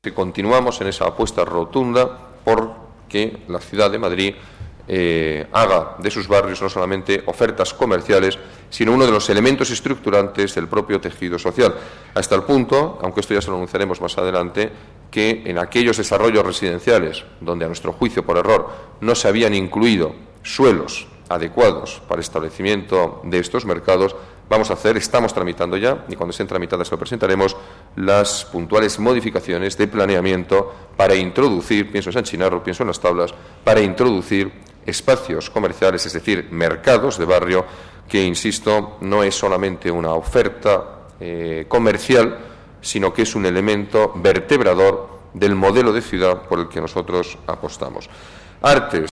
Continuamos en esa apuesta rotunda por que la ciudad de Madrid haga de sus barrios no solamente ofertas comerciales, sino uno de los elementos estructurantes del propio tejido social, hasta el punto, aunque esto ya se lo anunciaremos más adelante, que en aquellos desarrollos residenciales donde a nuestro juicio por error no se habían incluido suelos adecuados para el establecimiento de estos mercados, estamos tramitando ya, y cuando estén tramitadas lo presentaremos, las puntuales modificaciones de planeamiento para introducir, pienso en San Chinarro, pienso en Las Tablas, para introducir espacios comerciales, es decir, mercados de barrio, que, insisto, no es solamente una oferta comercial, sino que es un elemento vertebrador del modelo de ciudad por el que nosotros apostamos. Artes.